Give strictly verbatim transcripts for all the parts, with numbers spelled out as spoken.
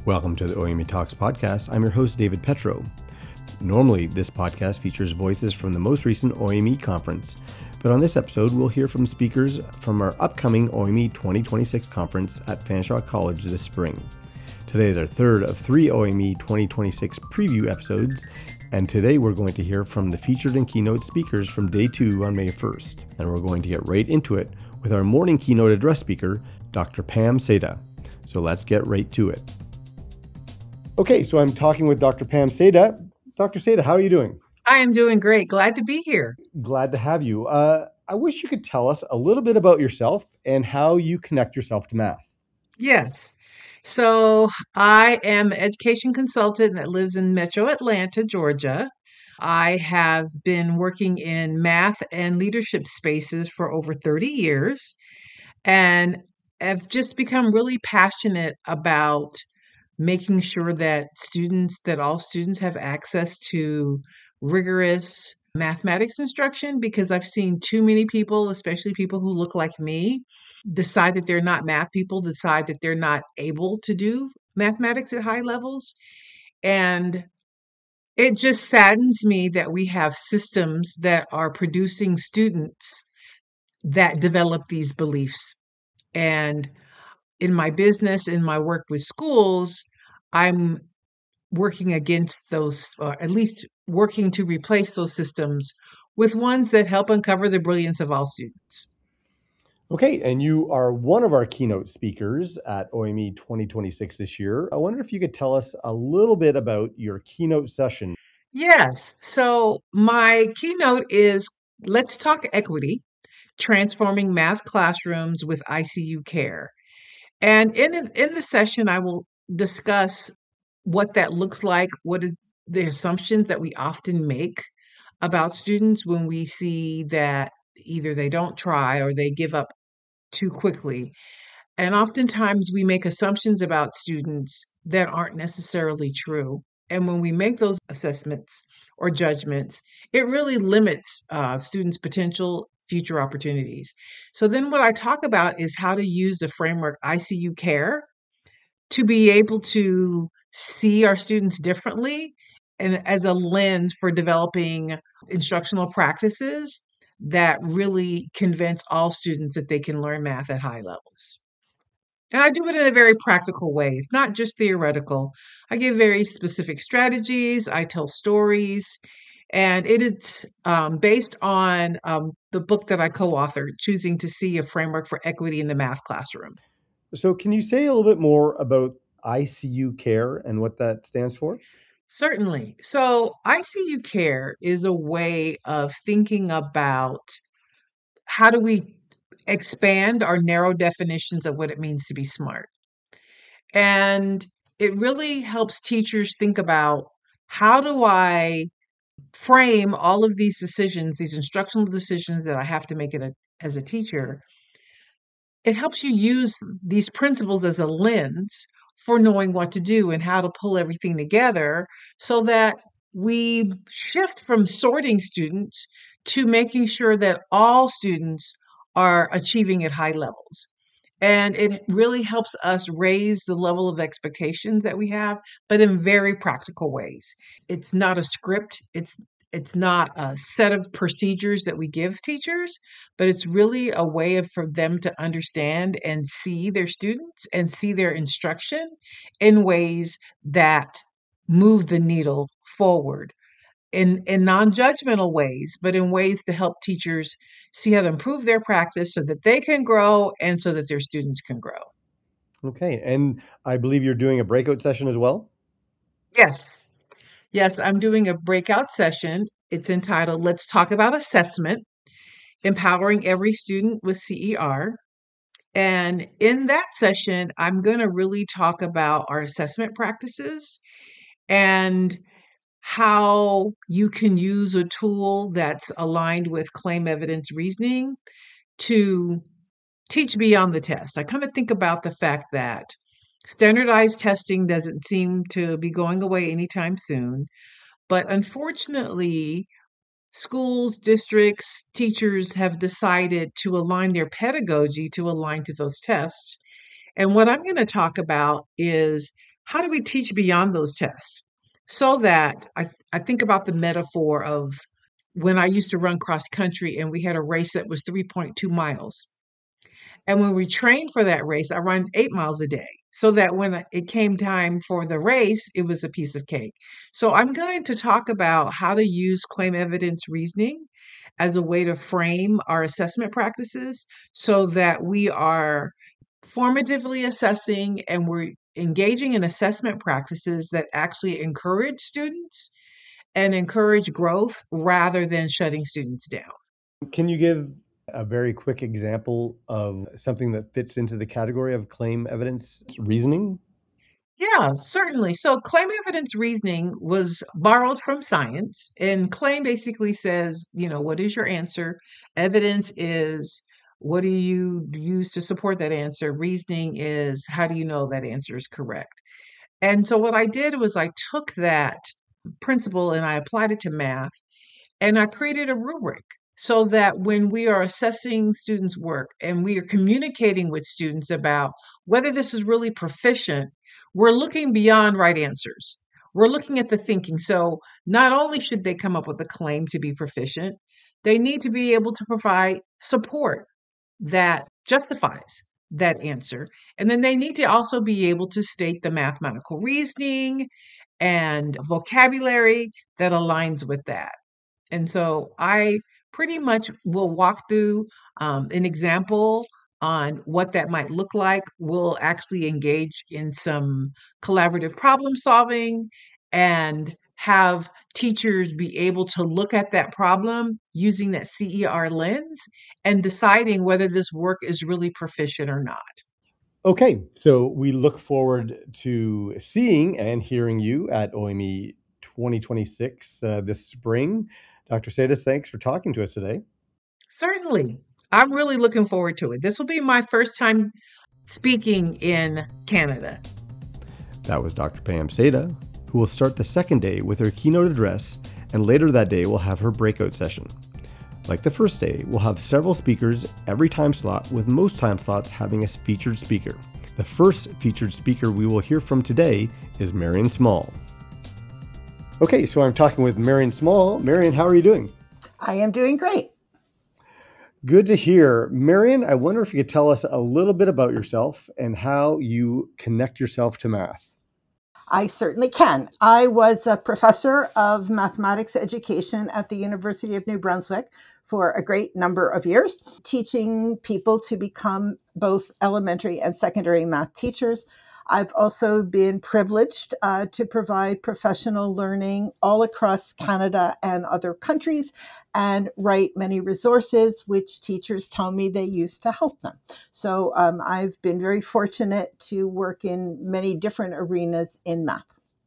Welcome to the O M E Talks podcast. I'm your host, David Petro. Normally, this podcast features voices from the most recent O M E conference, but on this episode, we'll hear from speakers from our upcoming O M E twenty twenty-six conference at Fanshawe College this spring. Today is our third of three O M E twenty twenty-six preview episodes, and today we're going to hear from the featured and keynote speakers from day two on May first, and we're going to get right into it with our morning keynote address speaker, Doctor Pam Seda. So let's get right to it. Okay, so I'm talking with Doctor Pam Seda. Doctor Seda, how are you doing? I am doing great. Glad to be here. Glad to have you. Uh, I wish you could tell us a little bit about yourself and how you connect yourself to math. Yes. So I am an education consultant that lives in Metro Atlanta, Georgia. I have been working in math and leadership spaces for over thirty years and have just become really passionate about making sure that students, that all students have access to rigorous mathematics instruction, because I've seen too many people, especially people who look like me, decide that they're not math people, decide that they're not able to do mathematics at high levels. And it just saddens me that we have systems that are producing students that develop these beliefs. And in my business, in my work with schools, I'm working against those, or at least working to replace those systems with ones that help uncover the brilliance of all students. Okay, and you are one of our keynote speakers at O M E twenty twenty-six this year. I wonder if you could tell us a little bit about your keynote session. Yes, so my keynote is Let's Talk Equity, Transforming Math Classrooms with I C U Care. And in, in the session, I will discuss what that looks like, what is the assumptions that we often make about students when we see that either they don't try or they give up too quickly. And oftentimes we make assumptions about students that aren't necessarily true. And when we make those assessments or judgments, it really limits uh, students' potential future opportunities. So then what I talk about is how to use the framework I C U Care to be able to see our students differently and as a lens for developing instructional practices that really convince all students that they can learn math at high levels. And I do it in a very practical way. It's not just theoretical. I give very specific strategies. I tell stories. And it is um, based on um, the book that I co-authored, Choosing to See: A Framework for Equity in the Math Classroom. So can you say a little bit more about I C U Care and what that stands for? Certainly. So I C U Care is a way of thinking about how do we expand our narrow definitions of what it means to be smart. And it really helps teachers think about, how do I frame all of these decisions, these instructional decisions that I have to make it a, as a teacher. It helps you use these principles as a lens for knowing what to do and how to pull everything together so that we shift from sorting students to making sure that all students are achieving at high levels. And it really helps us raise the level of expectations that we have, but in very practical ways. It's not a script. It's it's not a set of procedures that we give teachers, but it's really a way of, for them to understand and see their students and see their instruction in ways that move the needle forward in, in non-judgmental ways, but in ways to help teachers see how to improve their practice so that they can grow and so that their students can grow. Okay, and I believe you're doing a breakout session as well? Yes. Yes, I'm doing a breakout session. It's entitled Let's Talk About Assessment, Empowering Every Student with C E R. And in that session, I'm going to really talk about our assessment practices and how you can use a tool that's aligned with claim evidence reasoning to teach beyond the test. I kind of think about the fact that standardized testing doesn't seem to be going away anytime soon, but unfortunately, schools, districts, teachers have decided to align their pedagogy to align to those tests. And what I'm going to talk about is how do we teach beyond those tests? So that I, I think about the metaphor of when I used to run cross country and we had a race that was three point two miles. And when we trained for that race, I run eight miles a day so that when it came time for the race, it was a piece of cake. So I'm going to talk about how to use claim evidence reasoning as a way to frame our assessment practices so that we are formatively assessing and we're engaging in assessment practices that actually encourage students and encourage growth rather than shutting students down. Can you give a very quick example of something that fits into the category of claim evidence reasoning? Yeah, certainly. So claim evidence reasoning was borrowed from science, and claim basically says, you know, what is your answer? Evidence is what do you use to support that answer? Reasoning is how do you know that answer is correct? And so what I did was I took that principle and I applied it to math and I created a rubric so that when we are assessing students' work and we are communicating with students about whether this is really proficient, we're looking beyond right answers. We're looking at the thinking. So not only should they come up with a claim to be proficient, they need to be able to provide support that justifies that answer. And then they need to also be able to state the mathematical reasoning and vocabulary that aligns with that. And so I pretty much will walk through um, an example on what that might look like. We'll actually engage in some collaborative problem solving and have teachers be able to look at that problem using that C E R lens and deciding whether this work is really proficient or not. Okay, so we look forward to seeing and hearing you at O M E twenty twenty-six uh, this spring. Doctor Sadis, thanks for talking to us today. Certainly. I'm really looking forward to it. This will be my first time speaking in Canada. That was Doctor Pam Seda, who will start the second day with her keynote address, and later that day we'll have her breakout session. Like the first day, we'll have several speakers every time slot, with most time slots having a featured speaker. The first featured speaker we will hear from today is Marion Small. Okay, so I'm talking with Marion Small. Marion, how are you doing? I am doing great. Good to hear. Marion, I wonder if you could tell us a little bit about yourself and how you connect yourself to math. I certainly can. I was a professor of mathematics education at the University of New Brunswick for a great number of years, teaching people to become both elementary and secondary math teachers. I've also been privileged uh, to provide professional learning all across Canada and other countries and write many resources which teachers tell me they use to help them. So um, I've been very fortunate to work in many different arenas in math.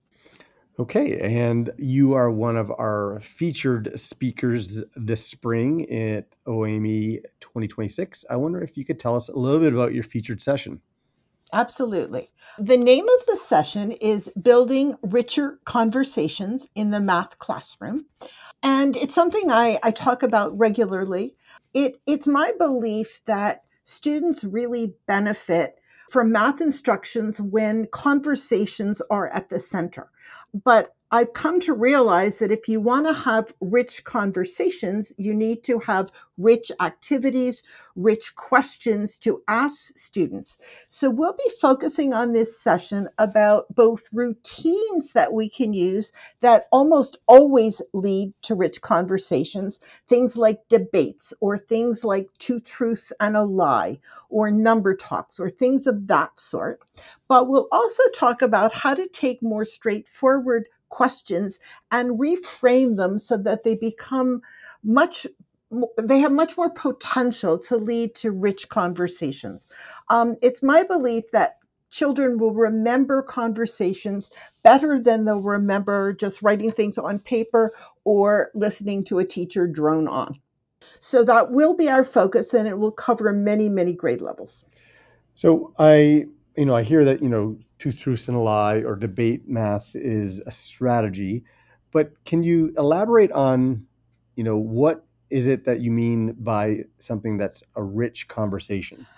Okay, and you are one of our featured speakers this spring at O M E twenty twenty-six. I wonder if you could tell us a little bit about your featured session. Absolutely. The name of the session is Building Richer Conversations in the Math Classroom. And it's something I, I talk about regularly. It, it's my belief that students really benefit from math instructions when conversations are at the center. But I've come to realize that if you want to have rich conversations, you need to have rich activities, rich questions to ask students. So we'll be focusing on this session about both routines that we can use that almost always lead to rich conversations, things like debates or things like two truths and a lie or number talks or things of that sort. But we'll also talk about how to take more straightforward questions and reframe them so that they become much they have much more potential to lead to rich conversations. Um, it's my belief that children will remember conversations better than they'll remember just writing things on paper or listening to a teacher drone on. So that will be our focus, and it will cover many, many grade levels. So I, you know, I hear that, you know, two truths and a lie or debate math is a strategy, but can you elaborate on, you know, what is it that you mean by something that's a rich conversation?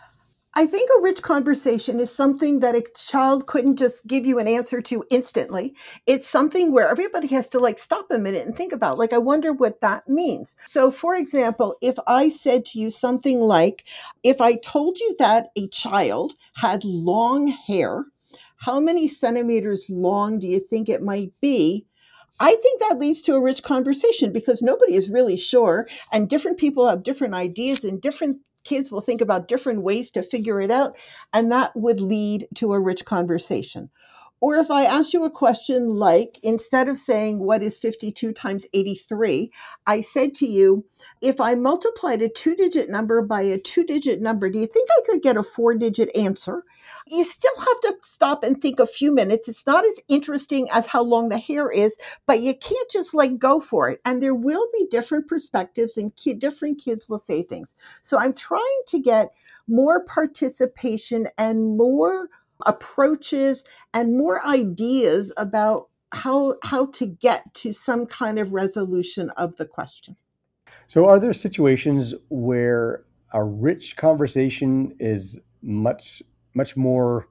I think a rich conversation is something that a child couldn't just give you an answer to instantly. It's something where everybody has to like stop a minute and think about, like, I wonder what that means. So, for example, if I said to you something like, if I told you that a child had long hair, how many centimeters long do you think it might be? I think that leads to a rich conversation because nobody is really sure, and different people have different ideas, and different kids will think about different ways to figure it out, and that would lead to a rich conversation. Or if I ask you a question like, instead of saying, what is fifty-two times eighty-three, I said to you, if I multiplied a two digit number by a two digit number, do you think I could get a four digit answer? You still have to stop and think a few minutes. It's not as interesting as how long the hair is, but you can't just like go for it. And there will be different perspectives, and ki- different kids will say things. So I'm trying to get more participation and more approaches and more ideas about how how to get to some kind of resolution of the question. So, are there situations where a rich conversation is much, much more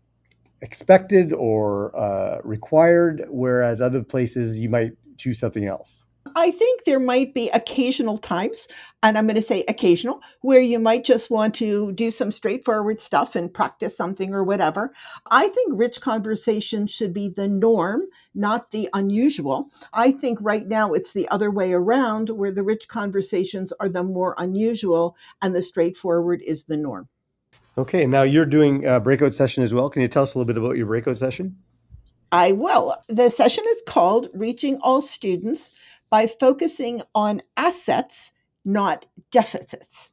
expected or uh, required, whereas other places you might choose something else? I think there might be occasional times, and I'm going to say occasional, where you might just want to do some straightforward stuff and practice something or whatever. I think rich conversation should be the norm, not the unusual. I think right now it's the other way around, where the rich conversations are the more unusual and the straightforward is the norm. Okay, now you're doing a breakout session as well. Can you tell us a little bit about your breakout session? I will. The session is called Reaching All Students by Focusing on Assets, Not Deficits.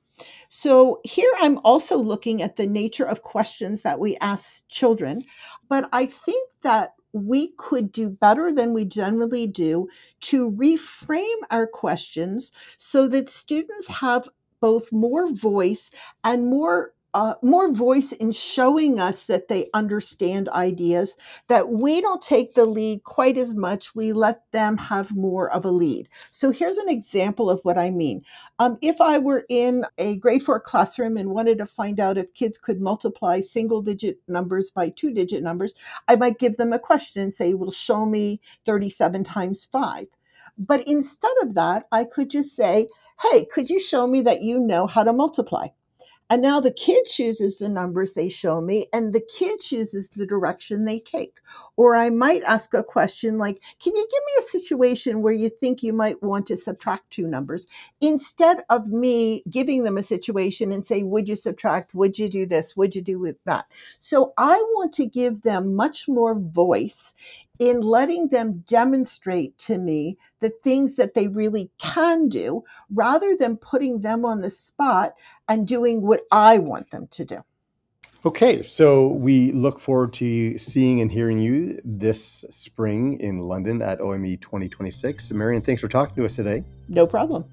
So here I'm also looking at the nature of questions that we ask children, but I think that we could do better than we generally do to reframe our questions so that students have both more voice and more uh, more voice in showing us that they understand ideas, that we don't take the lead quite as much. We let them have more of a lead. So here's an example of what I mean. Um, if I were in a grade four classroom and wanted to find out if kids could multiply single digit numbers by two digit numbers, I might give them a question and say, well, show me thirty-seven times five. But instead of that, I could just say, hey, could you show me that you know how to multiply? And now the kid chooses the numbers they show me, and the kid chooses the direction they take. Or I might ask a question like, can you give me a situation where you think you might want to subtract two numbers? Instead of me giving them a situation and say, would you subtract? Would you do this? Would you do with that? So I want to give them much more voice in letting them demonstrate to me the things that they really can do, rather than putting them on the spot and doing what I want them to do. Okay, so we look forward to seeing and hearing you this spring in London at O M E twenty twenty-six. Marion, thanks for talking to us today. No problem.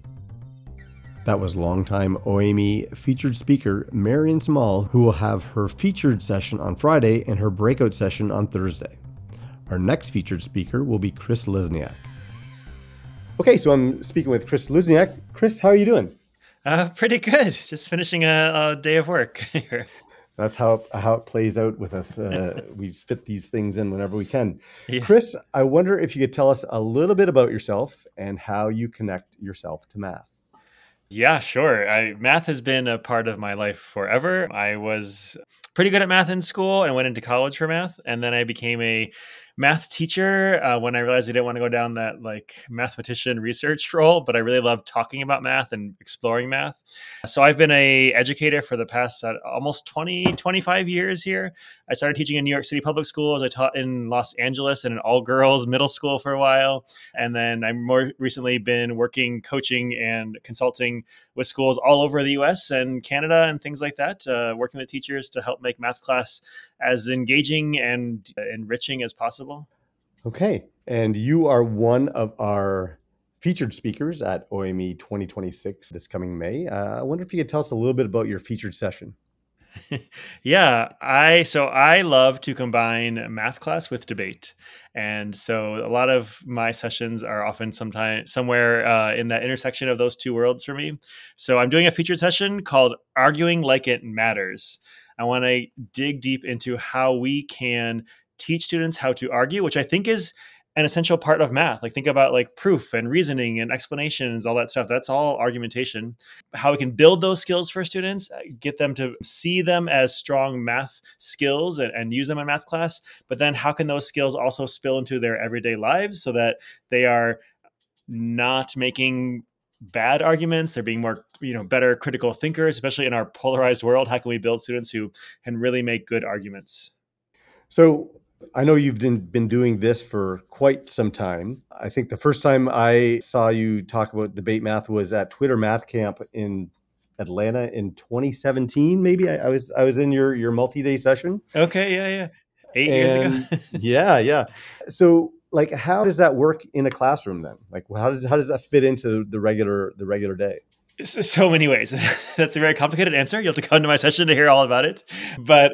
That was longtime O M E featured speaker Marion Small, who will have her featured session on Friday and her breakout session on Thursday. Our next featured speaker will be Chris Lizniak. Okay, so I'm speaking with Chris Lizniak. Chris, how are you doing? Uh, pretty good. Just finishing a, a day of work here. That's how how it plays out with us. Uh, we fit these things in whenever we can. Yeah. Chris, I wonder if you could tell us a little bit about yourself and how you connect yourself to math. Yeah, sure. I, math has been a part of my life forever. I was pretty good at math in school and went into college for math. And then I became a math teacher uh, when I realized I didn't want to go down that like mathematician research role, but I really loved talking about math and exploring math. So I've been a educator for the past uh, almost twenty, twenty-five years here. I started teaching in New York City public schools. I taught in Los Angeles in an all girls middle school for a while. And then I've more recently been working, coaching and consulting with schools all over the U S and Canada and things like that, uh, working with teachers to help make math class as engaging and enriching as possible. Okay. And you are one of our featured speakers at O M E twenty twenty-six this coming May. Uh, I wonder if you could tell us a little bit about your featured session. Yeah, I so I love to combine math class with debate. And so a lot of my sessions are often sometime somewhere uh, in that intersection of those two worlds for me. So I'm doing a featured session called Arguing Like It Matters. I want to dig deep into how we can teach students how to argue, which I think is an essential part of math. Like think about like proof and reasoning and explanations, all that stuff. That's all argumentation. How we can build those skills for students, uh, get them to see them as strong math skills and, and use them in math class. But then how can those skills also spill into their everyday lives so that they are not making bad arguments? They're being more, you know, better critical thinkers, especially in our polarized world. How can we build students who can really make good arguments? So I know you've been, been doing this for quite some time. I think the first time I saw you talk about debate math was at Twitter Math Camp in Atlanta in twenty seventeen. Maybe I, I was I was in your your multi-day session. Okay, yeah, yeah, eight years ago. And yeah, yeah. So like, how does that work in a classroom then? Like, how does how does that fit into the regular the regular day? So many ways. That's a very complicated answer. You'll have to come to my session to hear all about it. But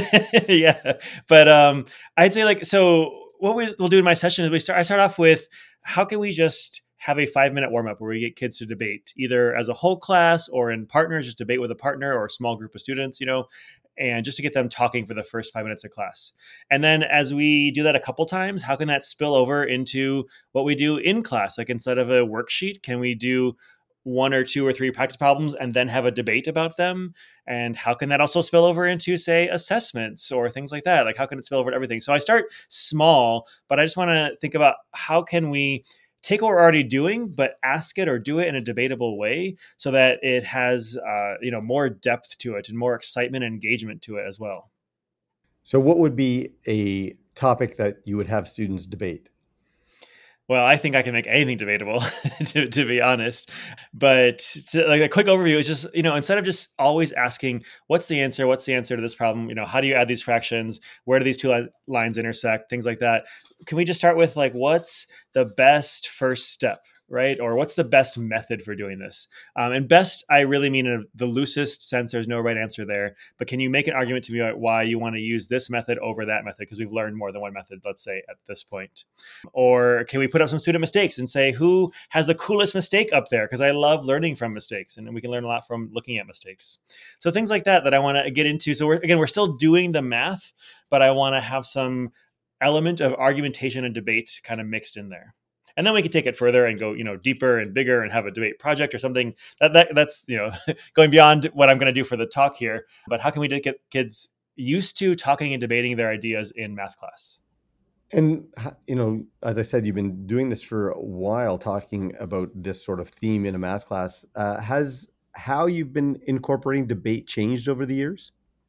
yeah, but um, I'd say like, so what we, we'll do in my session is we start, I start off with how can we just have a five minute warm up where we get kids to debate either as a whole class or in partners, just debate with a partner or a small group of students, you know, and just to get them talking for the first five minutes of class. And then as we do that a couple times, how can that spill over into what we do in class? Like instead of a worksheet, can we do one or two or three practice problems and then have a debate about them? And how can that also spill over into, say, assessments or things like that? Like how can it spill over to everything? So I start small, but I just want to think about how can we take what we're already doing, but ask it or do it in a debatable way so that it has, uh, you know, more depth to it and more excitement and engagement to it as well. So what would be a topic that you would have students debate? Well, I think I can make anything debatable, to, to be honest. But to, like a quick overview is just, you know, instead of just always asking, what's the answer? What's the answer to this problem? You know, how do you add these fractions? Where do these two li- lines intersect? Things like that. Can we just start with like, what's the best first step? Right? Or what's the best method for doing this? Um, and best, I really mean in the loosest sense, there's no right answer there. But can you make an argument to me about why you want to use this method over that method? Because we've learned more than one method, let's say, at this point. Or can we put up some student mistakes and say, who has the coolest mistake up there? Because I love learning from mistakes and we can learn a lot from looking at mistakes. So things like that that I want to get into. So we're, again, we're still doing the math, but I want to have some element of argumentation and debate kind of mixed in there. And then we could take it further and go, you know, deeper and bigger and have a debate project or something that, that that's, you know, going beyond what I'm going to do for the talk here. But how can we get kids used to talking and debating their ideas in math class? And, you know, as I said, you've been doing this for a while, talking about this sort of theme in a math class. Uh, has how you've been incorporating debate changed over the years?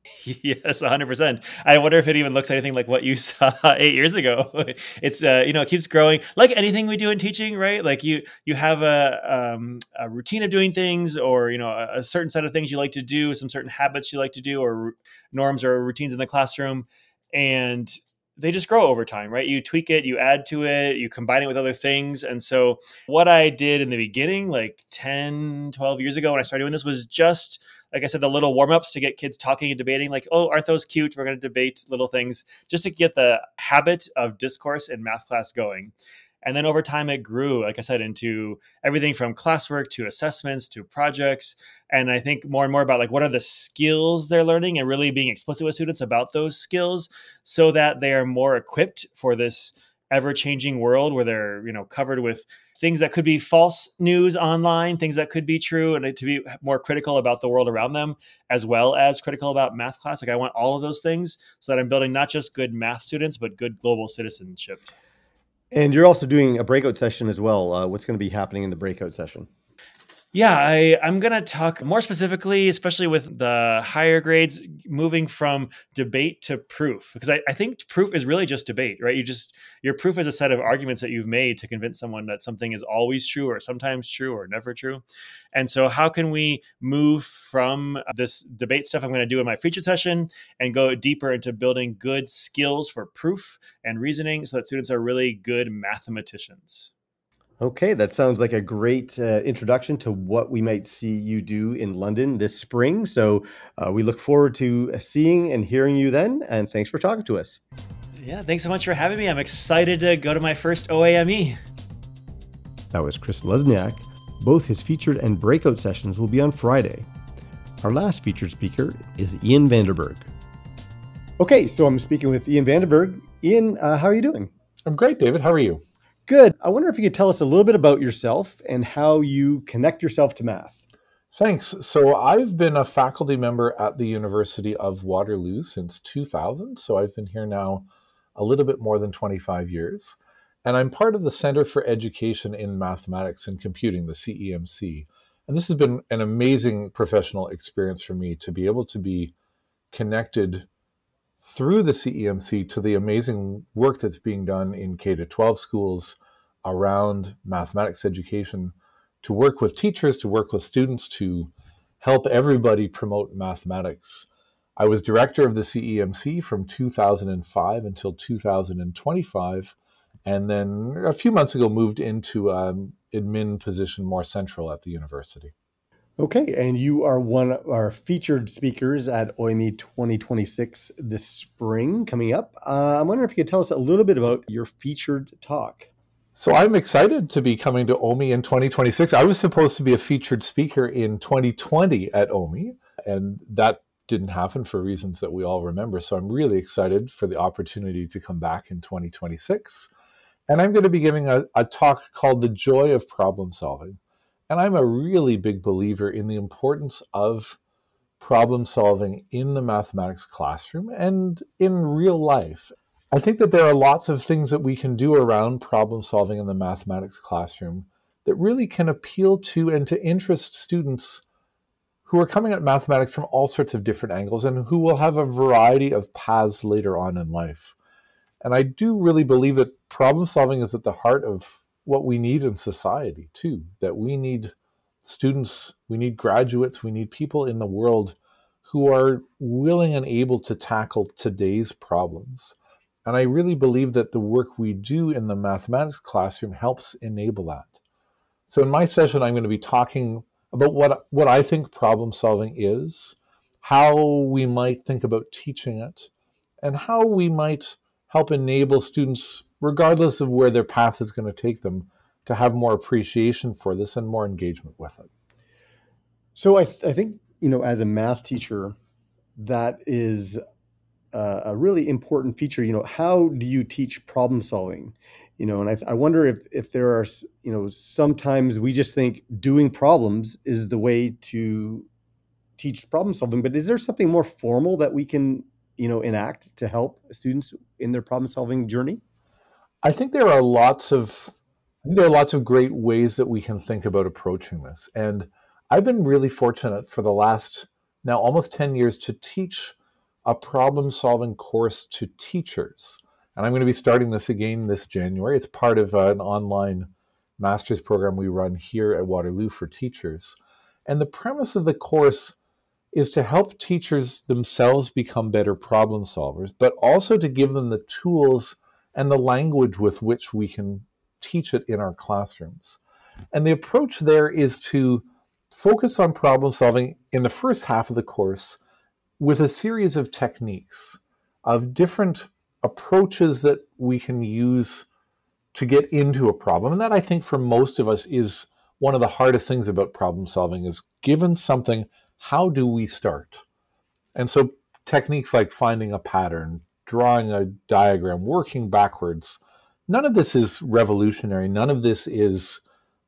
Yes, one hundred percent. I wonder if it even looks anything like what you saw eight years ago. It's, uh, you know, it keeps growing like anything we do in teaching, right? Like you, you have a, um, a routine of doing things or, you know, a, a certain set of things you like to do, some certain habits you like to do or r- norms or routines in the classroom. And they just grow over time, right? You tweak it, you add to it, you combine it with other things. And so what I did in the beginning, like ten, twelve years ago when I started doing this was just, like I said, the little warm-ups to get kids talking and debating like, oh, aren't those cute? We're going to debate little things just to get the habit of discourse in math class going. And then over time, it grew, like I said, into everything from classwork to assessments to projects. And I think more and more about like, what are the skills they're learning and really being explicit with students about those skills so that they are more equipped for this ever-changing world where they're, you know, covered with things that could be false news online, things that could be true, and to be more critical about the world around them, as well as critical about math class. Like I want all of those things so that I'm building not just good math students, but good global citizenship. And you're also doing a breakout session as well. Uh, what's going to be happening in the breakout session? Yeah, I, I'm going to talk more specifically, especially with the higher grades, moving from debate to proof, because I, I think proof is really just debate, right? You just, your proof is a set of arguments that you've made to convince someone that something is always true or sometimes true or never true. And so how can we move from this debate stuff I'm going to do in my featured session and go deeper into building good skills for proof and reasoning so that students are really good mathematicians? Okay, that sounds like a great uh, introduction to what we might see you do in London this spring. So uh, we look forward to seeing and hearing you then. And thanks for talking to us. Yeah, thanks so much for having me. I'm excited to go to my first O A M E. That was Chris Lesniak. Both his featured and breakout sessions will be on Friday. Our last featured speaker is Ian Vanderberg. Okay, so I'm speaking with Ian Vanderberg. Ian, uh, how are you doing? I'm great, David. How are you? Good. I wonder if you could tell us a little bit about yourself and how you connect yourself to math. Thanks. So I've been a faculty member at the University of Waterloo since two thousand. So I've been here now a little bit more than twenty-five years. And I'm part of the Center for Education in Mathematics and Computing, the C E M C. And this has been an amazing professional experience for me to be able to be connected through the C E M C to the amazing work that's being done in K to twelve schools around mathematics education, to work with teachers, to work with students, to help everybody promote mathematics. I was director of the C E M C from two thousand five until two thousand twenty-five, and then a few months ago moved into an admin position more central at the university. Okay, and you are one of our featured speakers at O I M E twenty twenty-six this spring coming up. Uh, I'm wondering if you could tell us a little bit about your featured talk. So I'm excited to be coming to O M E in twenty twenty-six. I was supposed to be a featured speaker in twenty twenty at O M E, and that didn't happen for reasons that we all remember. So I'm really excited for the opportunity to come back in twenty twenty-six. And I'm going to be giving a, a talk called The Joy of Problem Solving. And I'm a really big believer in the importance of problem solving in the mathematics classroom and in real life. I think that there are lots of things that we can do around problem solving in the mathematics classroom that really can appeal to and to interest students who are coming at mathematics from all sorts of different angles and who will have a variety of paths later on in life. And I do really believe that problem solving is at the heart of what we need in society too, that we need students, we need graduates, we need people in the world who are willing and able to tackle today's problems. And I really believe that the work we do in the mathematics classroom helps enable that. So in my session, I'm going to be talking about what, what I think problem solving is, how we might think about teaching it, and how we might help enable students, regardless of where their path is going to take them, to have more appreciation for this and more engagement with it. So I, th- I think, you know, as a math teacher, that is uh, a really important feature. You know, how do you teach problem solving? You know, and I, I wonder if if there are, you know, sometimes we just think doing problems is the way to teach problem solving, but is there something more formal that we can, you know, enact to help students in their problem solving journey? I think there are lots of I think there are lots of great ways that we can think about approaching this. And I've been really fortunate for the last now almost ten years to teach a problem solving course to teachers. And I'm going to be starting this again this January. It's part of an online master's program we run here at Waterloo for teachers. And the premise of the course is to help teachers themselves become better problem solvers, but also to give them the tools and the language with which we can teach it in our classrooms. And the approach there is to focus on problem solving in the first half of the course with a series of techniques, of different approaches that we can use to get into a problem. And that, I think, for most of us is one of the hardest things about problem solving is, given something, how do we start? And so techniques like finding a pattern, drawing a diagram, working backwards, none of this is revolutionary. None of this is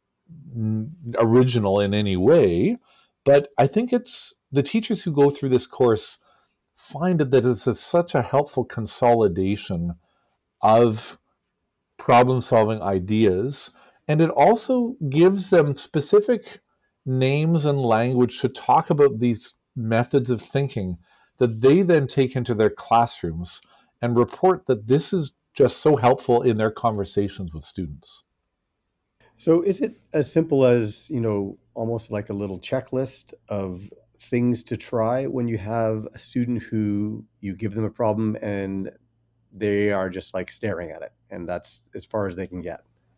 original in any way. But I think it's the teachers who go through this course find that it's a, such a helpful consolidation of problem-solving ideas. And it also gives them specific names and language to talk about these methods of thinking that they then take into their classrooms and report that this is just so helpful in their conversations with students. So is it as simple as, you know, almost like a little checklist of things to try when you have a student who you give them a problem and they are just like staring at it, and that's as far as they can get?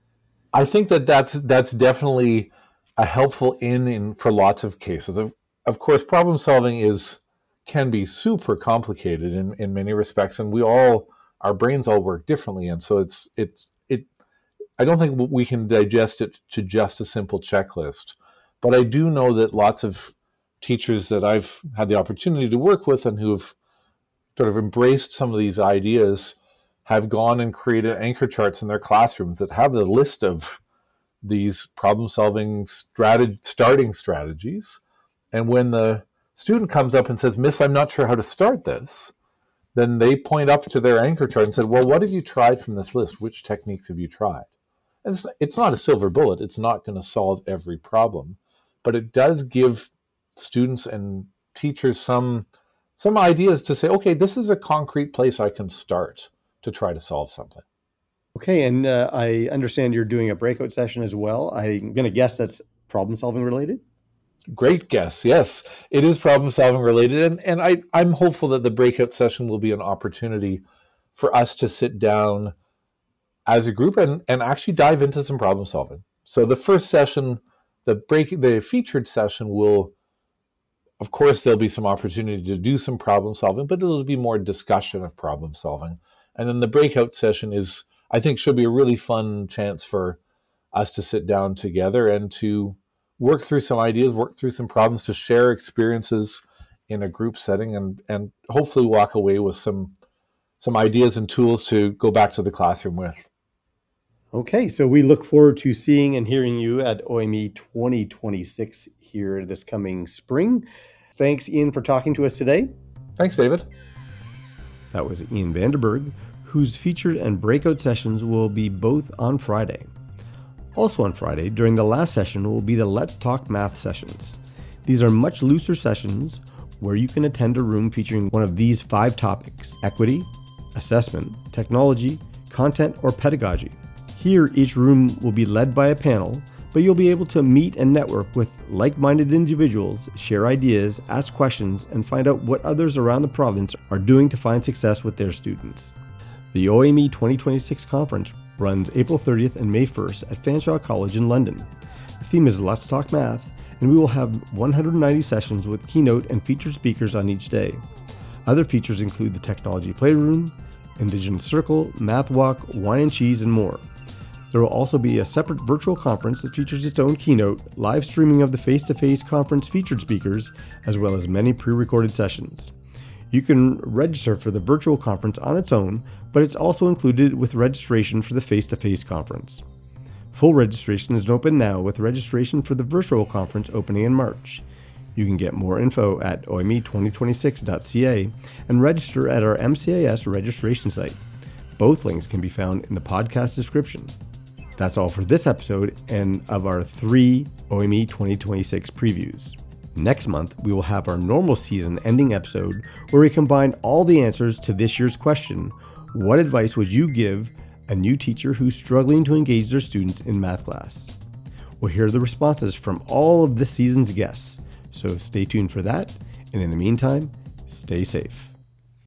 I think that that's that's definitely a helpful in in for lots of cases. Of of course, problem solving is can be super complicated in, in many respects, and we all our brains all work differently, and so it's it's it. I don't think we can digest it to just a simple checklist, but I do know that lots of teachers that I've had the opportunity to work with and who've sort of embraced some of these ideas have gone and created anchor charts in their classrooms that have the list of these problem-solving strateg- starting strategies. And when the student comes up and says, "Miss, I'm not sure how to start this," then they point up to their anchor chart and said, "Well, what have you tried from this list? Which techniques have you tried?" And it's, it's not a silver bullet. It's not going to solve every problem, but it does give students and teachers some some ideas to say, okay, this is a concrete place I can start to try to solve something. Okay, and uh, I understand you're doing a breakout session as well. I'm going to guess that's problem solving related. Great guess. Yes, it is problem solving related. And, and I, I'm hopeful that the breakout session will be an opportunity for us to sit down as a group and, and actually dive into some problem solving. So the first session, the break, the featured session will, of course, there'll be some opportunity to do some problem solving, but it'll be more discussion of problem solving. And then the breakout session is, I think, should be a really fun chance for us to sit down together and to work through some ideas, work through some problems, to share experiences in a group setting, and and hopefully walk away with some some ideas and tools to go back to the classroom with. Okay, so we look forward to seeing and hearing you at O M E twenty twenty-six here this coming spring. Thanks, Ian, for talking to us today. Thanks, David. That was Ian Vanderberg, whose featured and breakout sessions will be both on Friday. Also on Friday, during the last session, will be the Let's Talk Math sessions. These are much looser sessions where you can attend a room featuring one of these five topics: equity, assessment, technology, content, or pedagogy. Here, each room will be led by a panel, but you'll be able to meet and network with like-minded individuals, share ideas, ask questions, and find out what others around the province are doing to find success with their students. The O M E twenty twenty-six conference runs April thirtieth and May first at Fanshawe College in London. The theme is Let's Talk Math, and we will have one hundred ninety sessions with keynote and featured speakers on each day. Other features include the Technology Playroom, Indigenous Circle, Math Walk, Wine and Cheese, and more. There will also be a separate virtual conference that features its own keynote, live streaming of the face-to-face conference featured speakers, as well as many pre-recorded sessions. You can register for the virtual conference on its own, but it's also included with registration for the face-to-face conference. Full registration is open now, with registration for the virtual conference opening in March. You can get more info at O M E twenty twenty-six dot C A and register at our M C A S registration site. Both links can be found in the podcast description. That's all for this episode and of our three O M E twenty twenty-six previews. Next month, we will have our normal season ending episode where we combine all the answers to this year's question: what advice would you give a new teacher who's struggling to engage their students in math class? We'll hear the responses from all of this season's guests, so stay tuned for that, and in the meantime, stay safe.